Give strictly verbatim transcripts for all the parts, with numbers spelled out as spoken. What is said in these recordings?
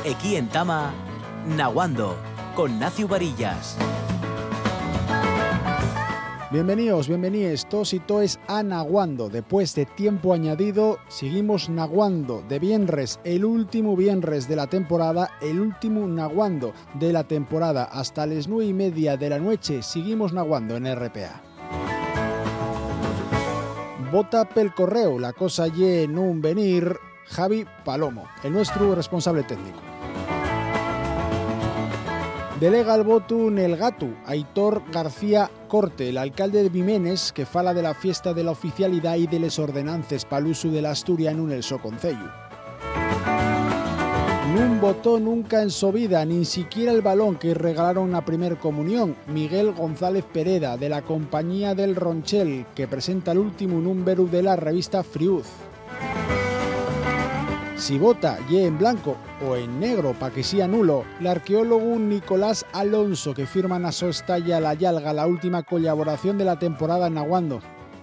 Aquí en Tama, Naguando, con Nacio Varillas. Bienvenidos, bienvenidos todos y toes a Naguando. Después de tiempo añadido, seguimos naguando de viernes, el último viernes de la temporada, el último naguando de la temporada. Hasta las nueve y media de la noche seguimos naguando en R P A. Vota pel correo, la cosa ye en un venir, Javi Palomo, el nuestro responsable técnico. Delega el voto en el gato, Aitor García Corte, el alcalde de Vimenes, que fala de la fiesta de la oficialidad y de les ordenances para uso de la Asturia en un el so concello. Nun votó nunca en su vida, ni siquiera el balón que regalaron a primer comunión, Miguel González Pereda, de la Compañía del Ronchel, que presenta el último número de la revista Friuz. Si vota ye en blanco o en negro para que sea nulo, el arqueólogo Nicolás Alonso, que firma na so estalla la Yalga, la última colaboración de la temporada en Naguando.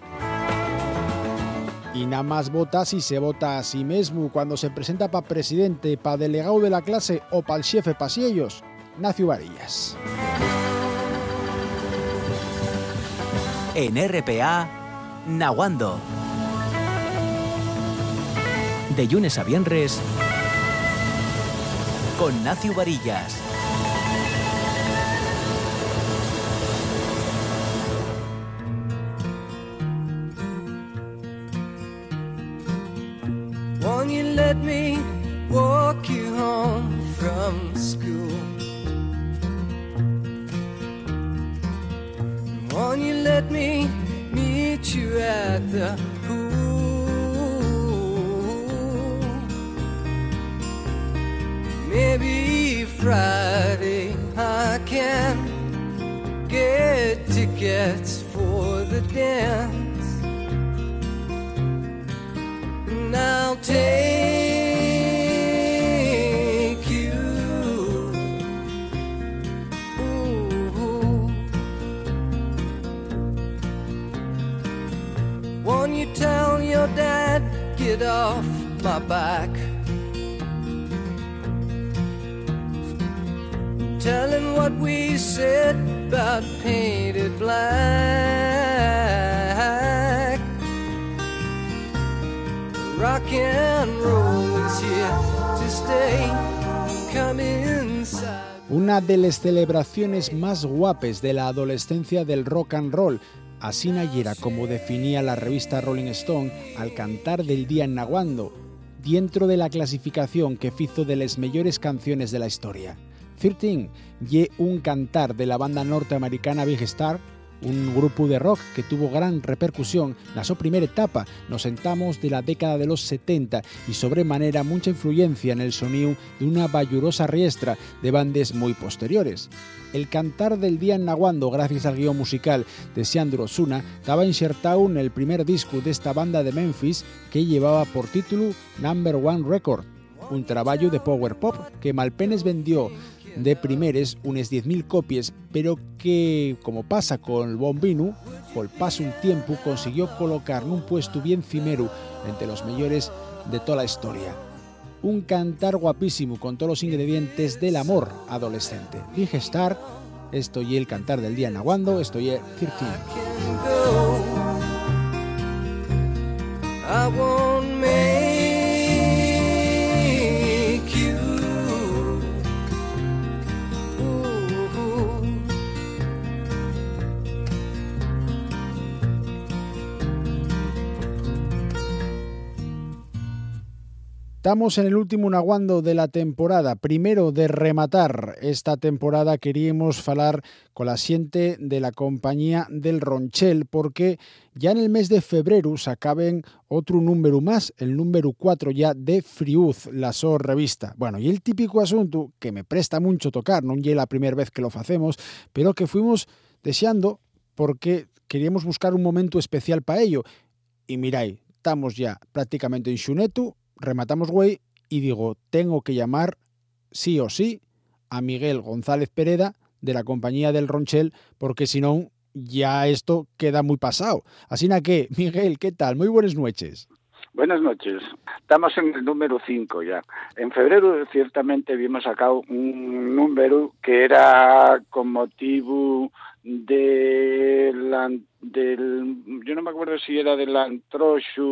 Y nada más vota si se vota a sí mismo cuando se presenta para presidente, para delegado de la clase o para el jefe pasillos, Nacio Varillas. En R P A, Naguando. De lunes a viernes, con Nacio Varillas. Won't you let me walk you home from school? Won't you let me meet you at the pool? Maybe Friday I can get tickets for the dance, and I'll take you. Ooh. Won't you tell your dad, get off my back? Tell him what we said about painted black. Rock and roll is here to stay. Come inside. Una de las celebraciones más guapes de la adolescencia del rock and roll. Así era como definía la revista Rolling Stone al cantar del día en Naguando, dentro de la clasificación que hizo de las mejores canciones de la historia. trece ye un cantar de la banda norteamericana Big Star, un grupo de rock que tuvo gran repercusión en la su primera etapa. Nos sentamos de la década de los setenta y sobremanera mucha influencia en el sonido de una vallurosa riestra de bandas muy posteriores. El cantar del día en Naguando, gracias al guión musical de Sandro Osuna, estaba insertado en el primer disco de esta banda de Memphis que llevaba por título Number One Record, un trabajo de power pop que malpenes vendió de primeres unas diez mil copias, pero que, como pasa con el Bombino, por paso un tiempo consiguió colocar en un puesto bien cimero entre los mejores de toda la historia. Un cantar guapísimo con todos los ingredientes del amor adolescente. Big Star, esto y el cantar del día en Naguando, esto y trece. I won't make you. Ooh. Estamos en el último Naguando de la temporada. Primero de rematar esta temporada queríamos falar con la xente de la Compañía del Ronchel, porque ya en el mes de febrero sacaben otro número más, el número cuatro ya de Friuz, la so revista. Bueno, y el típico asunto que me presta mucho tocar, no es la primera vez que lo hacemos, pero que fuimos deseando porque queríamos buscar un momento especial para ello. Y miráis, estamos ya prácticamente en Xunetu, rematamos güey, y digo, tengo que llamar sí o sí a Miguel González Pereda de la Compañía del Ronchel, porque si no, ya esto queda muy pasado. Así na que, Miguel, ¿qué tal? Muy buenas noches. Buenas noches. Estamos en el número cinco ya. En febrero ciertamente habíamos sacado un número que era con motivo de la, del, yo no me acuerdo si era del antroxu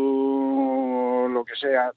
o lo que sea,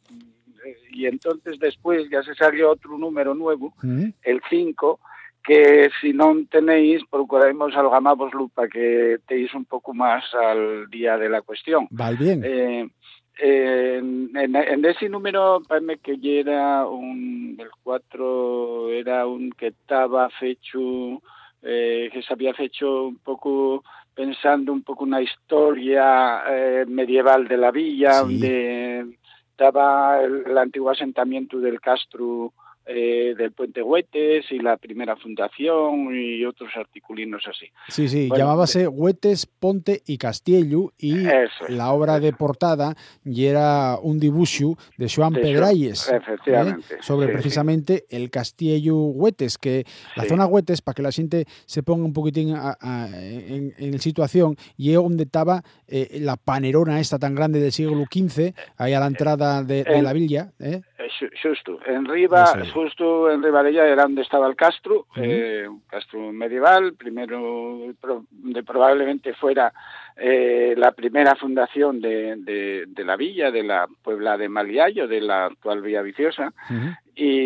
y entonces después ya se salió otro número nuevo, ¿Mm? el cinco, que si non tenéis, procuraremos algamámoslo para que teis un pouco máis al día de la cuestión. Vale, bien. Eh, eh, en, en, en ese número, parece que era un, el cuatro era un que estaba fecho, eh, que se había fecho un pouco pensando un pouco na historia eh, medieval de la villa, sí. Donde estaba el, el antiguo asentamiento del Castro Eh, del Puente Huetes y la primera fundación y otros articulinos así. Sí, sí, bueno, llamábase de... Huetes, Ponte y Castiello, y eso, la obra eso. de portada y era un dibujo de Xoán de Pedralles, efectivamente, ¿eh? sobre sí, precisamente sí. el Castiello Huetes, que la sí. zona Huetes, para que la gente se ponga un poquitín a, a, en, en situación, y es donde estaba eh, la panerona esta tan grande del siglo quince, ahí a la entrada de, de en... la villa, ¿eh? Xusto, en riba, justo en riba de ella era donde estaba el castro, uh-huh. eh, un castro medieval, primero de probablemente fuera eh, la primera fundación de, de, de la villa, de la Puebla de Maliallo, de la actual Villa Viciosa, uh-huh.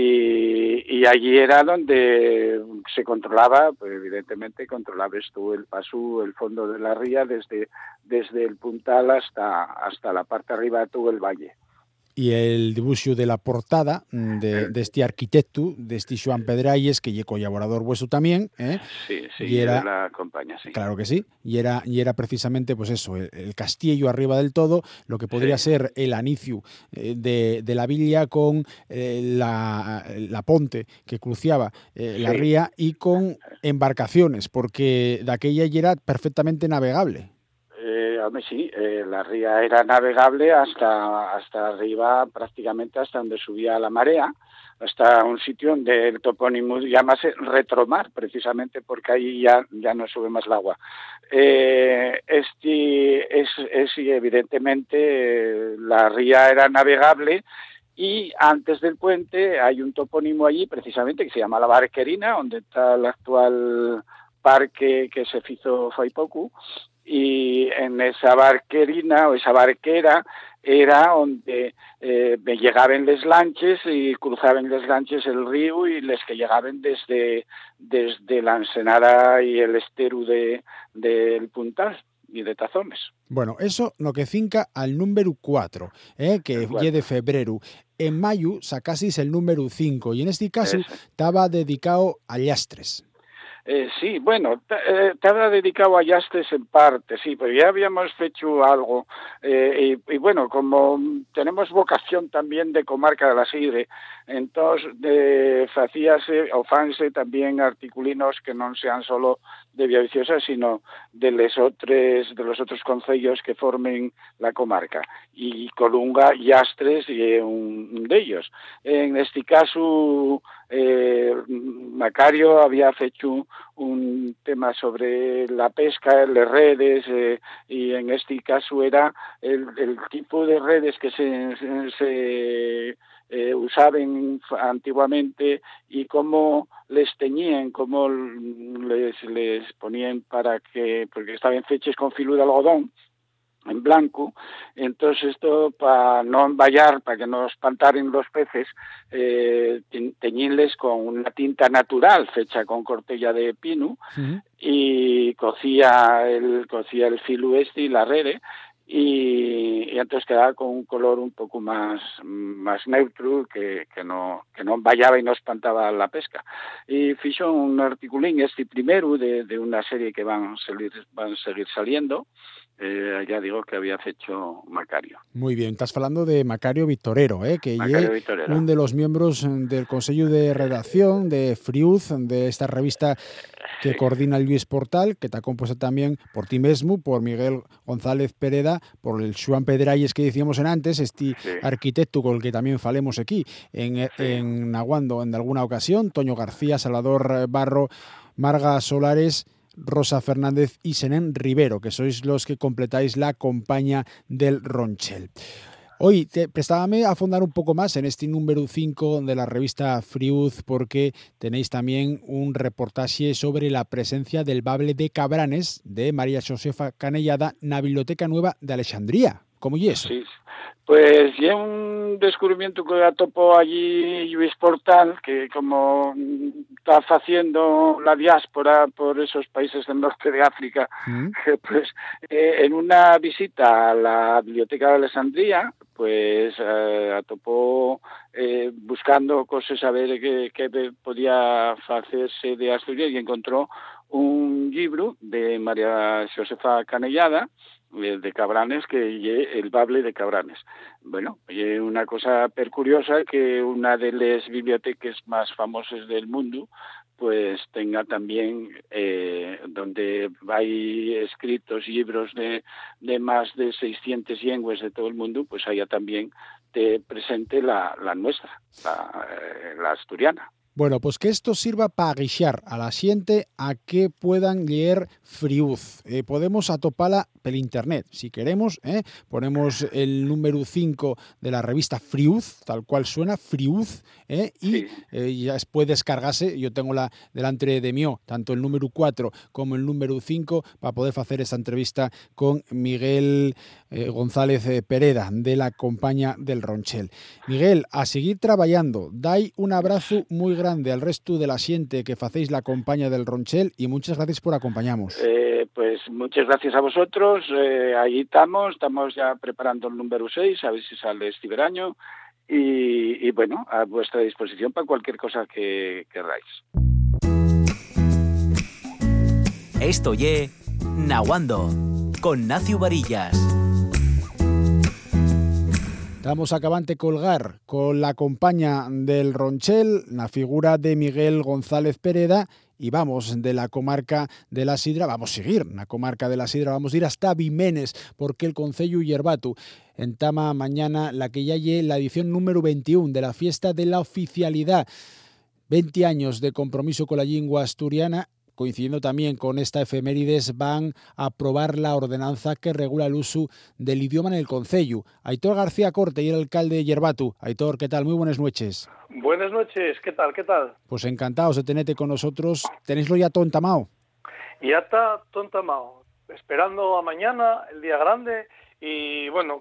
y, y allí era donde se controlaba, pues evidentemente controlabas tú el paso, el fondo de la ría, desde, desde el puntal hasta, hasta la parte arriba de todo el valle. Y el dibujo de la portada de, de este arquitecto, de este Xoán Pedralles, que es colaborador vuestro también, ¿eh? Sí, sí, y era, de la compañía, sí. Claro que sí, y era, y era precisamente pues eso, el, el castillo arriba del todo, lo que podría sí. ser el anicio eh, de, de la villa con eh, la, la ponte que cruciaba eh, sí. la ría y con embarcaciones, porque de aquella ya era perfectamente navegable. Eh, hombre, sí, eh, la ría era navegable hasta hasta arriba, prácticamente hasta donde subía la marea, hasta un sitio donde el topónimo llamase Retromar, precisamente porque ahí ya, ya no sube más el agua. Eh, este es, es evidentemente, eh, la ría era navegable, y antes del puente hay un topónimo allí, precisamente, que se llama La Barquerina, donde está el actual parque que se hizo fai poco, y en esa barquerina o esa barquera era donde eh, llegaban les lanches y cruzaban les lanches el río, y les que llegaban desde, desde la Ensenada y el estero de, del Puntal y de Tazones. Bueno, eso no que finca al número cuatro, eh, que es de febrero. En mayo sacasis el número cinco, y en este caso estaba dedicado a llastres. Eh, sí, bueno, estaba dedicado a llastres en parte, sí, pero ya habíamos hecho algo, eh, y, y bueno, como tenemos vocación también de comarca de la Sidre, entonces eh, facíase o fanse también articulinos que no sean solo de Villaviciosa, sino de los otros de los otros concellos que formen la comarca, y Colunga, Llastres y un, un de ellos. En este caso, eh, Macario había hecho un tema sobre la pesca, las redes, eh, y en este caso era el, el tipo de redes que se, se, se eh, usaban antiguamente, y cómo les teñían, cómo les, les ponían para que, porque estaban fechas con filo de algodón en blanco, entonces esto para no emballar, para que no espantaren los peces, eh, teñirles con una tinta natural fecha con cortella de pino, uh-huh. y cocía el cocía el filo este y la rede, y, y entonces quedaba con un color un poco más más neutro, que, que no que no emballaba y no espantaba la pesca. Y fixo un articulín este primero de, de una serie que van a salir, van a seguir saliendo. Eh, ya digo que había hecho Macario. Muy bien, estás hablando de Macario Vitorero, eh, que es uno de los miembros del Consejo de Redacción de Friuz, de esta revista que sí. coordina el Luis Portal, que está compuesta también por ti mismo, por Miguel González Pereda, por el Xoán Pedralles que decíamos en antes, este sí. arquitecto con el que también falemos aquí en, sí. en Naguando en alguna ocasión, Toño García, Salvador Barro, Marga Solares, Rosa Fernández y Senén Rivero, que sois los que completáis la compañía del Ronchel. Hoy, te, prestábame a fondar un poco más en este número cinco de la revista Friuz, porque tenéis también un reportaje sobre la presencia del bable de Cabranes de María Josefa Canellada en la Biblioteca Nueva de Alexandría. ¿Cómo y eso? Sí, pues y un descubrimiento que atopó allí Luis Portal, que como está haciendo la diáspora por esos países del norte de África, ¿Mm? pues eh, en una visita a la Biblioteca de Alexandría, pues eh, atopó eh, buscando cosas a ver qué, qué podía hacerse de Asturias y encontró un libro de María Josefa Canellada, de Cabranes, que es el bable de Cabranes. Bueno, es una cosa percuriosa que una de las bibliotecas más famosas del mundo pues tenga también, eh, donde hay escritos libros de, de más de seiscientas lenguas de todo el mundo, pues haya también te presente la, la nuestra, la, la asturiana. Bueno, pues que esto sirva para guixar a la xente a que puedan leer Friuz. Eh, podemos atopala pel internet, si queremos, ¿eh? Ponemos el número cinco de la revista Friuz, tal cual suena, Friuz, ¿eh? y sí. eh, ya puede descargarse, yo tengo la delante de mí, tanto el número cuatro como el número cinco, para poder hacer esta entrevista con Miguel eh, González eh, Pereda, de la Compaña del Ronchel. Miguel, a seguir trabajando, dai un abrazo muy grande al resto de la xente que facéis la Compaña del Ronchel y muchas gracias por acompañarnos. Eh, pues muchas gracias a vosotros, eh, ahí estamos, estamos ya preparando el número seis, a ver si sale este verano y, y bueno, a vuestra disposición para cualquier cosa que queráis. Esto ye Naguando, con Nacio Varillas. Estamos acabante colgar con la Compaña del Ronchel, la figura de Miguel González Pereda, y vamos de la comarca de la Sidra, vamos a seguir en la comarca de la Sidra, vamos a ir hasta Vimenes, porque el Concello Yerbatu entama mañana la que ya lle la edición número veintiuno de la fiesta de la oficialidad. veinte años de compromiso con la lengua asturiana, coincidiendo también con esta efemérides, van a aprobar la ordenanza que regula el uso del idioma en el concello. Aitor García Corte y el alcalde de Yerbatu. Aitor, ¿qué tal? Muy buenas noches. Buenas noches, ¿qué tal? ¿Qué tal? Pues encantados de tenerte con nosotros. ¿Tenéislo ya todo entamado? Ya está todo entamado. Esperando a mañana, el día grande, y bueno,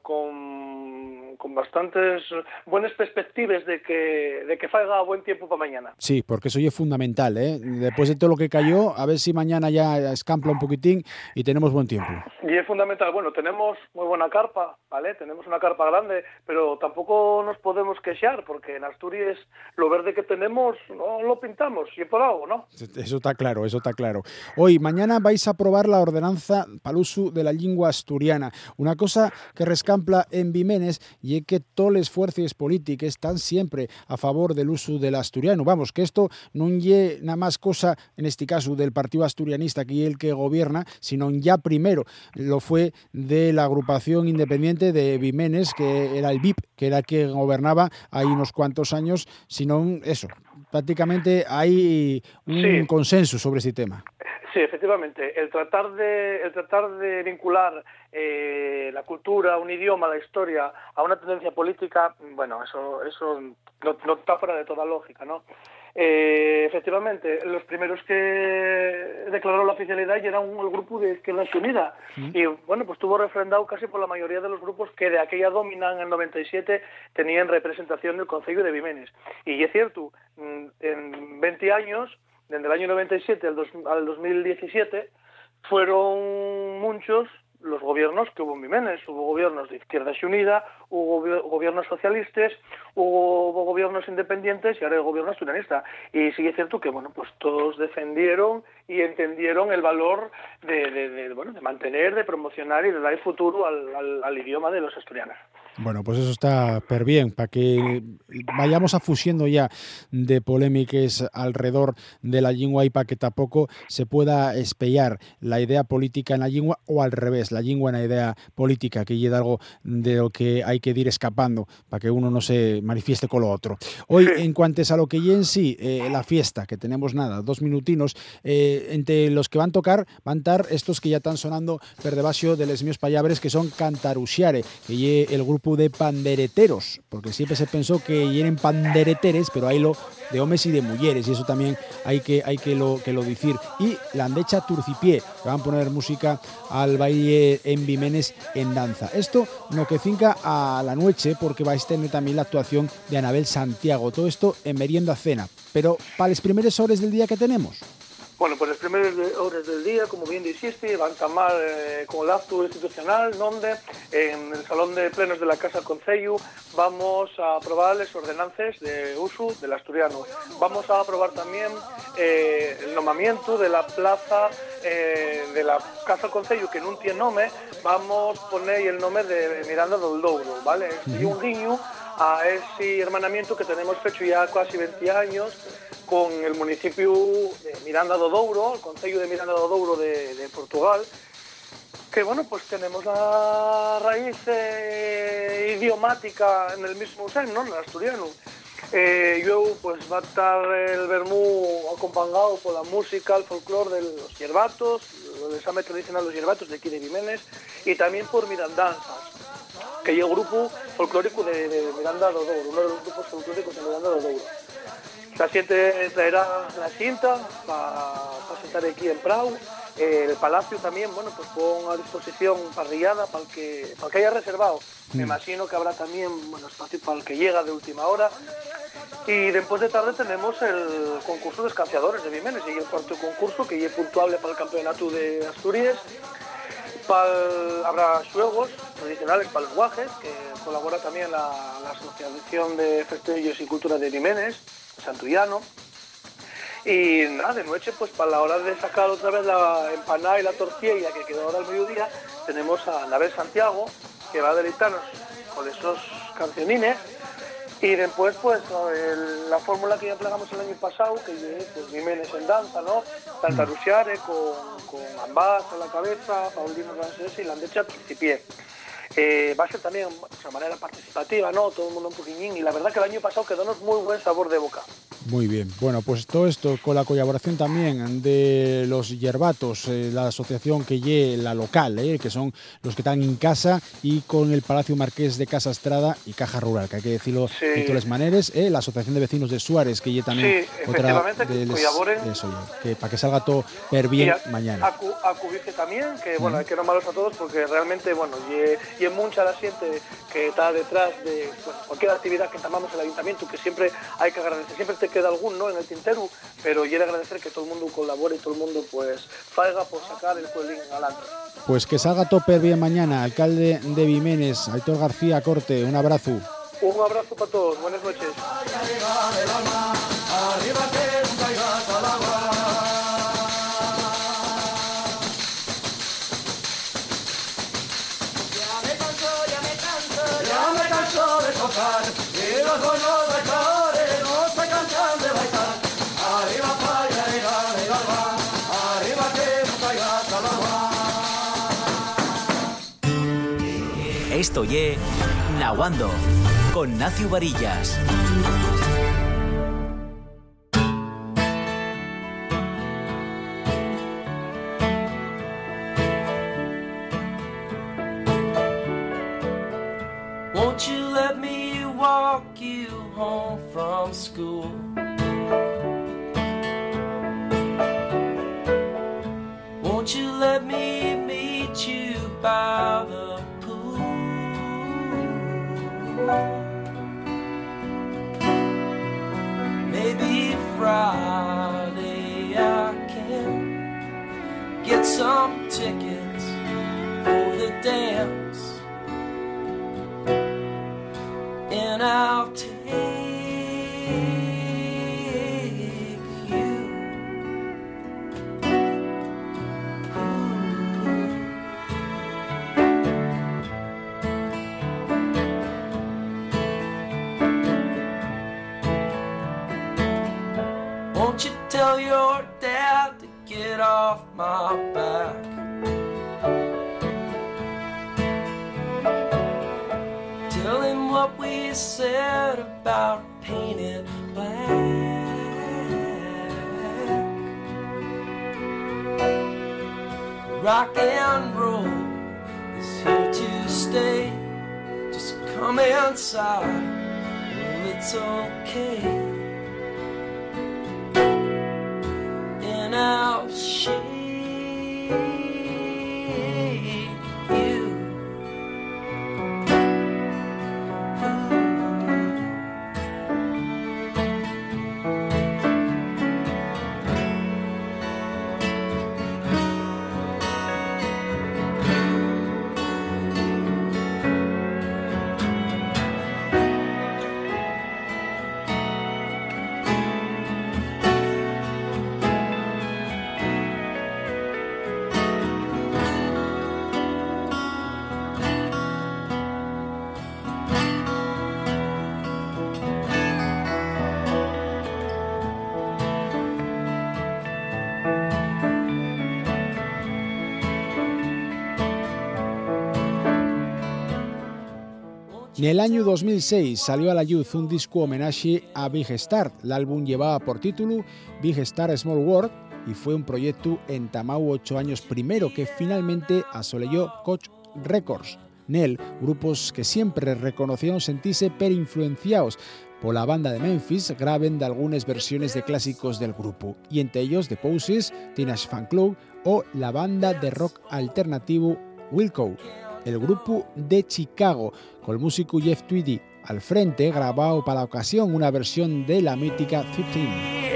con, con bastantes buenas perspectivas de que de que salga buen tiempo para mañana. Sí, porque eso ya es fundamental, ¿eh? Después de todo lo que cayó, a ver si mañana ya escampla un poquitín y tenemos buen tiempo. Y es fundamental. Bueno, tenemos muy buena carpa, ¿vale? Tenemos una carpa grande, pero tampoco nos podemos queixar, porque en Asturias lo verde que tenemos no lo pintamos, y por algo, ¿no? Eso está claro, eso está claro. Hoy, mañana vais a aprobar la ordenanza para el uso de la lengua asturiana. Una cosa cosa que rescampla en Vimenes y es que todos los fuerzas políticas están siempre a favor del uso del asturiano. Vamos, que esto no es nada más cosa, en este caso, del partido asturianista, que es el que gobierna, sino ya primero lo fue de la agrupación independiente de Vimenes, que era el V I P, que era el que gobernaba ahí unos cuantos años, sino eso. Prácticamente hay un sí. consenso sobre ese tema. Sí, efectivamente. El tratar de, el tratar de vincular eh, la cultura, un idioma, la historia a una tendencia política, bueno, eso, eso no, no está fuera de toda lógica, ¿no? Eh, efectivamente, los primeros que declaró la oficialidad ya era un, el grupo de Izquierda Unida. ¿Sí? Y bueno, pues estuvo refrendado casi por la mayoría de los grupos que de aquella domina en el noventa y siete tenían representación en el Concello de Vimenes. Y es cierto, en veinte años, desde el año noventa y siete al, dos, al dos mil diecisiete, fueron muchos los gobiernos que hubo en Vimenes. Hubo gobiernos de Izquierda Unida, hubo gobiernos socialistas, hubo gobiernos independientes y ahora el gobierno asturianista. Y sí es cierto que bueno, pues todos defendieron y entendieron el valor de, de, de, bueno, de mantener, de promocionar y de dar futuro al, al, al idioma de los asturianos. Bueno, pues eso está per bien, para que vayamos afusiendo ya de polémicas alrededor de la lengua y para que tampoco se pueda espellar la idea política en la lengua o al revés. ideas, la yin buena idea política, que lleva algo de lo que hay que ir escapando para que uno no se manifieste con lo otro. Hoy, sí. En cuanto a lo que lleva en sí, eh, la fiesta, que tenemos nada, dos minutinos, eh, entre los que van a tocar, van a estar estos que ya están sonando per debaixo de les mios pallabres, que son Cantaruxiare, que lle el grupo de pandereteros, porque siempre se pensó que llenen pandereteres, pero hay lo de hombres y de mujeres, y eso también hay que hay que lo que lo decir. Y la andecha Turcipié, que van a poner música al baile en Vimenes en danza. Esto no que finca a la noche, porque vais a tener también la actuación de Anabel Santiago. Todo esto en merienda cena. Pero para las primeras horas del día que tenemos. Bueno, pues las primeras horas del día, como bien dijiste, van a tomar eh, con el acto institucional, donde en el Salón de Plenos de la Casa Concello vamos a aprobar las ordenanzas de uso del asturiano. Vamos a aprobar también eh, el nombramiento de la plaza eh, de la Casa Concello, que no tiene nombre, vamos a poner el nombre de Miranda del Douro, ¿vale? Y un guiño a ese hermanamiento que tenemos hecho ya casi veinte años con el municipio de Miranda do Douro, el concello de Miranda do Douro de, de Portugal, que bueno, pues tenemos la raíz eh, idiomática en el mismo sen, ¿no?, en el asturiano. Eh, yo pues va a estar el vermú acompañado por la música, el folclore de los yerbatos, el examen tradicional de los yerbatos de aquí de Vimenes, y también por Mirandanzas, que es el grupo folclórico de, de Miranda do Douro, uno de los grupos folclóricos de Miranda do Douro. La gente traerá la cinta para pa sentar aquí en Prau. Eh, el palacio también, bueno, pues pon a disposición parrillada para el que, para el que haya reservado. Mm. Me imagino que habrá también, bueno, espacio para el que llega de última hora. Y después de tarde tenemos el concurso de escanciadores de Vimenes, y el cuarto concurso, que es puntuable para el campeonato de Asturias. El, habrá juegos tradicionales para los guajes, que colabora también la, la Asociación de Festejos y Cultura de Vimenes, Santullano. Y nada, de noche, pues para la hora de sacar otra vez la empanada y la tortilla que quedó ahora al mediodía, tenemos a Anabel Santiago, que va a deleitarnos con esos cancionines. Y después, pues, el, la fórmula que ya plegamos el año pasado, que es pues, Vimenes en danza, ¿no? Cantaruxiare con, con ambas a la cabeza, Paulino Rancés y la andecha Turcipié. Eh, va a ser también de manera participativa, ¿no? Todo el mundo un poquillín, y la verdad que el año pasado quedónos muy buen sabor de boca. Muy bien, bueno, pues todo esto con la colaboración también de los yerbatos, eh, la asociación que lle la local, eh, que son los que están en casa, y con el Palacio Marqués de Casa Estrada y Caja Rural, que hay que decirlo sí. de todas las maneras, eh, la Asociación de Vecinos de Suárez, que lle también sí, otra de les, colaboren. Eso, que para que salga todo per bien a, mañana. A, a Cubice también, que bueno, mm. hay que nombrarlos a todos porque realmente, bueno, y es mucha la gente que está detrás de bueno, cualquier actividad que tomamos el ayuntamiento, que siempre hay que agradecer, siempre te queda algún, ¿no?, en el tintero, pero quiero agradecer que todo el mundo colabore y todo el mundo pues faiga por sacar el pueblín adelante. Pues que salga todo per bien mañana. Alcalde de Vimenes, Aitor García Corte, un abrazo. Un abrazo para todos, buenas noches. Y los buenos bailadores no se cansan de bailar. Arriba falla, arriba, arriba, arriba que no caiga Salagua. Esto ye Naguando con Nacio Varillas. Won't you let me walk you home from school? Won't you let me meet you by the pool? Maybe Friday I can get some tickets for the dance, and I'll take you. Won't you tell your dad to get off my back? said about painted black. Rock and roll is here to stay. Just come inside, well, it's okay. And I'll shake you. En el año dos mil seis salió a la luz un disco homenaje a Big Star. El álbum llevaba por título Big Star Small World y fue un proyecto entamado ocho años primero que finalmente asoleyó Koch Records. Nel, grupos que siempre reconocieron sentirse per influenciados por la banda de Memphis, graben de algunas versiones de clásicos del grupo, y entre ellos The Poses, Teenage Fan Club o la banda de rock alternativo Wilco. El grupo de Chicago, con el músico Jeff Tweedy al frente, grabado para la ocasión una versión de la mítica quince.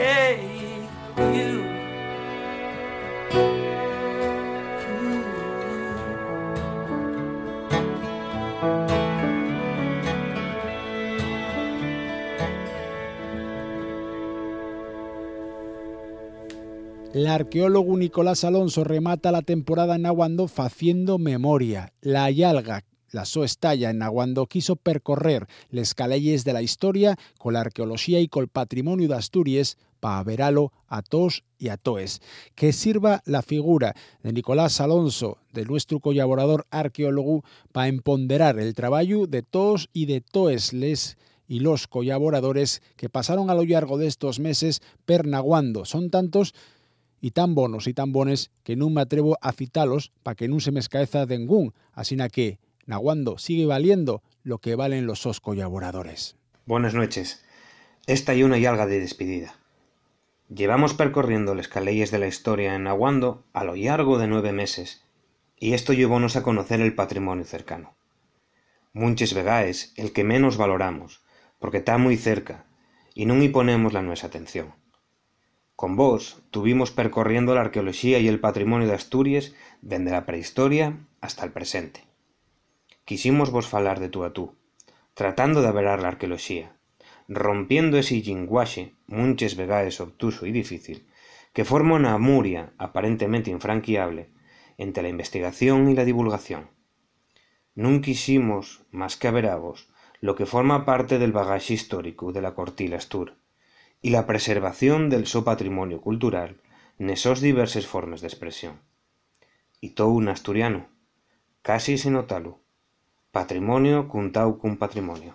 El arqueólogo Nicolás Alonso remata la temporada en Naguando haciendo memoria. La Yalga, la so estalla en Naguando, quiso percorrer les calelles de la historia con la arqueología y con el patrimonio de Asturias para veralo a todos y a toes. Que sirva la figura de Nicolás Alonso, de nuestro colaborador arqueólogo, para empoderar el trabajo de todos y de toes les y los colaboradores que pasaron a lo largo de estos meses per Naguando. Son tantos y tan bonos y tan bones que no me atrevo a citarlos para que no se me escaeza de ningún. Así que Naguando sigue valiendo lo que valen los sos colaboradores. Buenas noches. Esta y una yalga de despedida. Llevamos percorriendo las calles de la historia en Naguando a lo largo de nueve meses, y esto llevónos a conocer el patrimonio cercano. Munches vegaes el que menos valoramos, porque está muy cerca, y non y ponemos la nuestra atención. Con vos tuvimos percorriendo la arqueología y el patrimonio de Asturias desde la prehistoria hasta el presente. Quisimos vos falar de tú a tú, tratando de averar la arqueología, rompiendo ese linguaje munches vegaes obtuso y difícil que forma una muria aparentemente infranqueable entre la investigación y la divulgación. Nun quisimos más que averavos lo que forma parte del bagaje histórico de la cortila astur y la preservación del so patrimonio cultural nesos diversas formas de expresión. Y todo un asturiano, casi sin notalo, patrimonio cuntau cun patrimonio.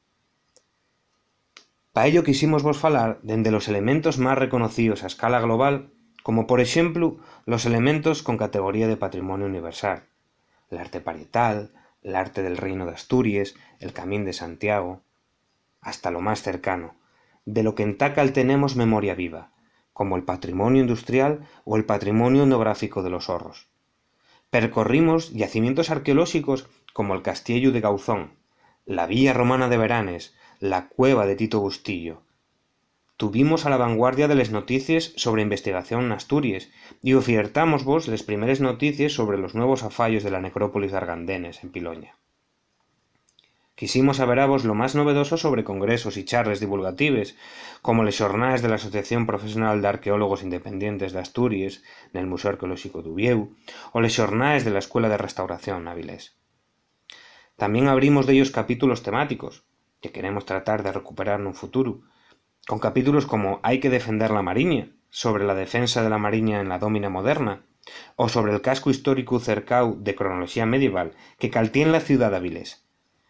Pa ello quisimos vos falar dende los elementos más reconocidos a escala global, como por ejemplo los elementos con categoría de patrimonio universal, el arte parietal, el arte del Reino de Asturias, el Camín de Santiago, hasta lo más cercano, de lo que en Tacal tenemos memoria viva, como el patrimonio industrial o el patrimonio etnográfico de los Horros. Percorrimos yacimientos arqueológicos como el Castillo de Gauzón, la Villa Romana de Veranes, la Cueva de Tito Bustillo. Tuvimos a la vanguardia de las noticias sobre investigación en Asturias y ofertamos vos las primeras noticias sobre los nuevos afallos de la necrópolis de Argandenes, en Piloña. Quisimos averavos lo más novedoso sobre congresos y charlas divulgatives, como les xornades de la Asociación Profesional de Arqueólogos Independientes de Asturias, en el Museo Arqueológico d'Ubieu, o les xornades de la Escuela de Restauración Avilés. También abrimos de ellos capítulos temáticos, que queremos tratar de recuperar en un futuro, con capítulos como Hay que defender la Mariña, sobre la defensa de la Mariña en la dómina moderna, o sobre el casco histórico cercau de cronología medieval que caltié en la ciudad de Avilés.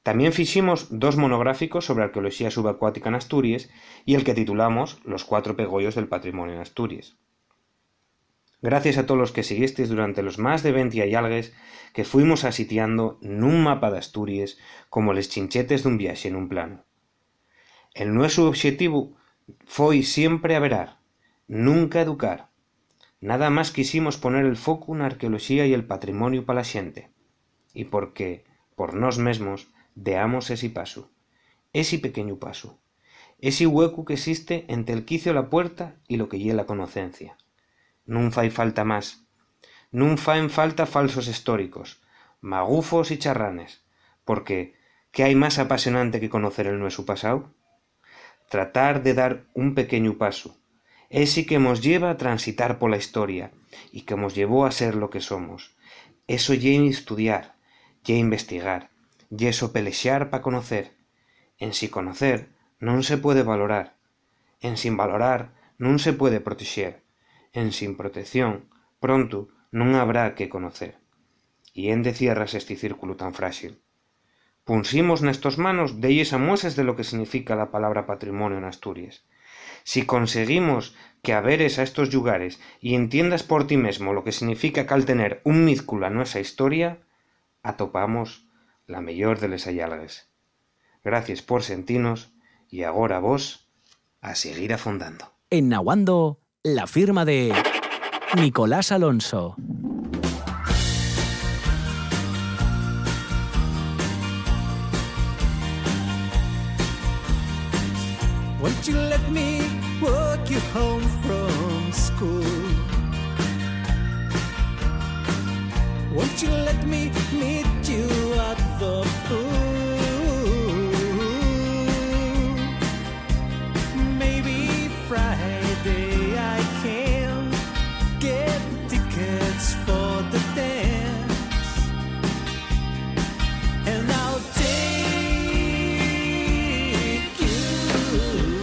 También fiximos dos monográficos sobre arqueoloxía subacuática en Asturias y el que titulamos Los cuatro pegollos del patrimonio en Asturias. Gracias a todos los que seguisteis durante los más de veinte allalgues que fuimos asitiando nun mapa de Asturias como les chinchetes dun viaxe en un plano. El nuestro obxectivo foi siempre averar, nunca educar. Nada más quisimos poner el foco na arqueoloxía y el patrimonio pa la xente. Y porque, por nós mesmos, deamos ese paso, ese pequeño paso, ese hueco que existe entre el quicio la puerta y lo que lle la conocencia. Nun fai falta más. Nun faen falta falsos históricos, magufos y charranes, porque ¿qué hay más apasionante que conocer el nuestro pasado? Tratar de dar un pequeño paso, ese que nos lleva a transitar por la historia y que nos llevó a ser lo que somos. Eso lle estudiar, lle investigar, lle eso pelexar pa conocer. En si conocer non se puede valorar, en sin valorar non se puede protexer, en sin protección pronto non habrá que conocer. Y ende cierras este círculo tan frágil. Punsimos nestos manos deyes amuesas de lo que significa la palabra patrimonio en Asturias. Si conseguimos que averes a estos lugares y entiendas por ti mesmo lo que significa cal tener un mizcula nuestra historia, atopamos la mellor de les allalgues. Gracias por sentinos y agora vos a seguir afondando. En Naguando, la firma de Nicolás Alonso. Won't you let me walk you home from school? Won't you let me meet you at the pool? Maybe Friday I can get tickets for the dance, and I'll take you.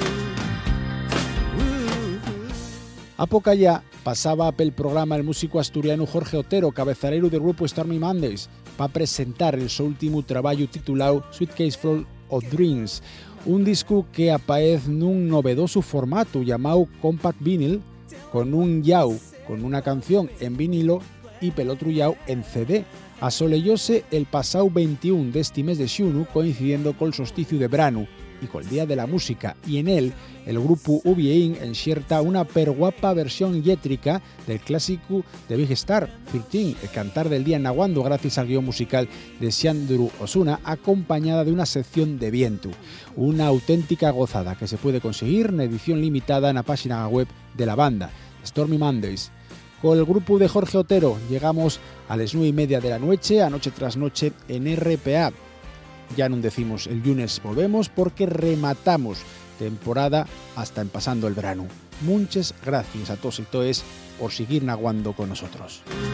A poca ya pasaba pel programa el músico asturiano Jorge Otero, cabezalero del grupo Stormy Mondays, para presentar el su último traballo titulado Suitcase Full of Dreams, un disco que aparece nun novedoso formato llamado Compact Vinyl, con un yau, con una canción en vinilo y pel otro yau en C D. Asolellóse el pasado veintiún de este mes de xunu, coincidiendo col solsticio de branu y col Día de la Música, y en él el grupo Ubiein enxerta una perguapa versión yétrica del clásico de Big Star, trece, el cantar del día en Naguando, gracias al guión musical de Xandru Osuna, acompañada de una sección de viento. Una auténtica gozada que se puede conseguir en edición limitada en la página web de la banda, Stormy Mondays. Con el grupo de Jorge Otero llegamos a las nueve y media de la noche, a noche tras noche en R P A. Ya no decimos el lunes volvemos porque rematamos temporada hasta en pasando el verano. Muchas gracias a todos y todas por seguir naguando con nosotros.